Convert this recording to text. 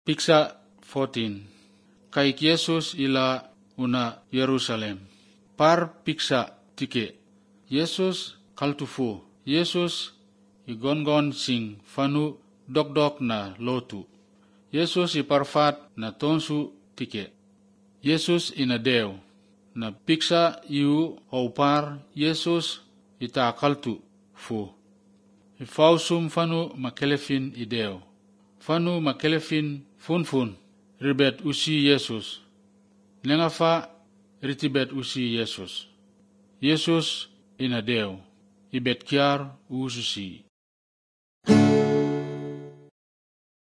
Piksa 14. Kay Yesus ila una Yerusalem. Par piksa tike. Yesus kaltufu. Yesus igongon sing fanu dokdok na lotu. Yesus iparfat na tonsu tike. Yesus ina deo. Na piksa iu haupar Yesus ita kaltu fu. Ifausum fanu makelefin ideo. Fanu makelefin fun ribet usi Yesus. Nengafa ritibet usi Yesus. Yesus ina deo. Ibet kiar ususi.